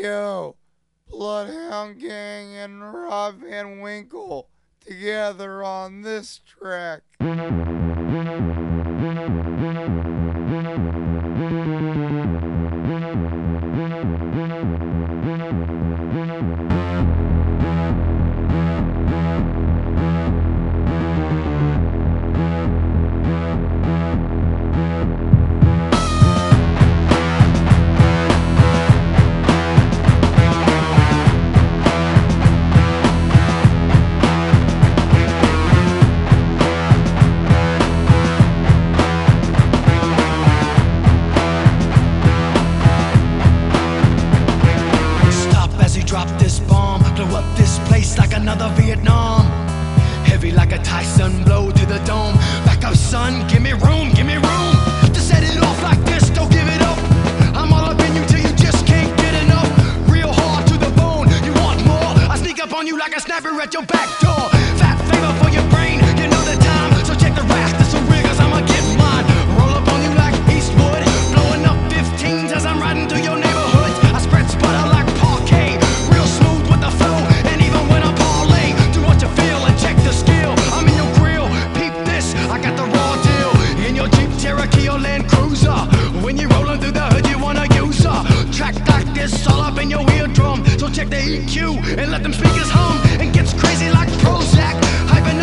Yo, Bloodhound Gang and Rob Van Winkle together on this track. Drop this bomb, blow up this place like another Vietnam. Heavy like a Tyson blow to the dome. Back up, son, give me room, give me room. To set it off like this, don't give it up. I'm all up in you till you just can't get enough. Real hard to the bone, you want more? I sneak up on you like a sniper at your back door. Fat favor for your brain, you know the time. So check the raft, this a rig, cause I'ma get mine. Roll up on you like Eastwood, blowing up 15s as I'm riding through your neighborhood. I spread sputter like parquet. Cherokee or Land Cruiser. When you're rolling through the hood, you wanna use her. Track like this all up in your eardrum. So check the EQ and let them speakers hum. And gets crazy like Prozac. Hyping